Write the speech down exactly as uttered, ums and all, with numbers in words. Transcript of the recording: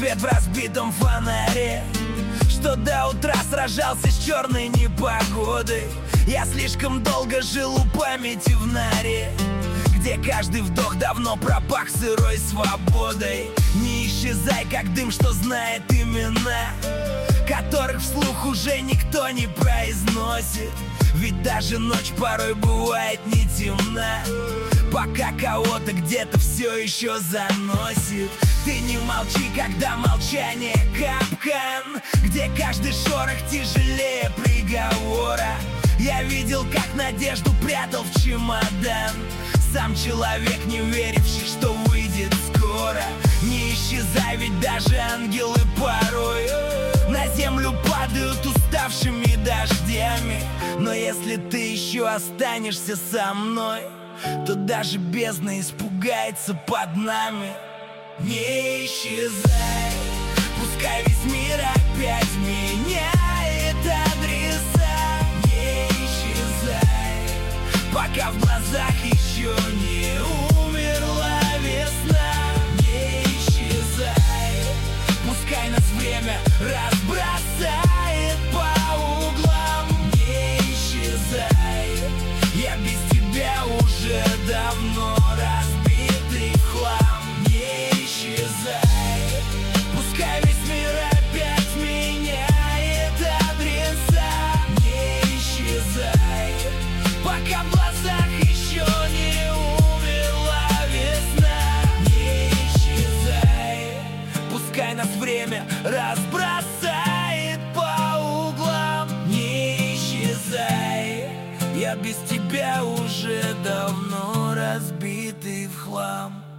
свет в разбитом фонаре, что до утра сражался с черной непогодой. Я слишком долго жил у памяти в норе, где каждый вдох давно пропах сырой свободой. Не исчезай, как дым, что знает имена, которых вслух уже никто не произносит. Ведь даже ночь порой бывает не темна, пока кого-то где-то все еще заносит. Ты не молчи, когда молчание капкан, где каждый шорох тяжелее приговора. Я видел, как надежду прятал в чемодан сам человек, не веривший, что выйдет скоро. Не исчезай, ведь даже ангелы порой на землю падают уставшими дождями. Но если ты еще останешься со мной, то даже бездна испугается под нами. Не исчезай, пускай весь мир опять меняет адреса. Не исчезай, пока в глазах еще не умерла весна. Не исчезай, пускай нас время разбросает по углам. Не исчезай, я без тебя уже давно разбитый в хлам. Не исчезай, пускай весь мир опять меняет адреса. Не исчезай, пока в глазах еще не умерла весна. Не исчезай, пускай нас время разбросает по углам. Не исчезай, я без тебя уже давно разбитый в хлам.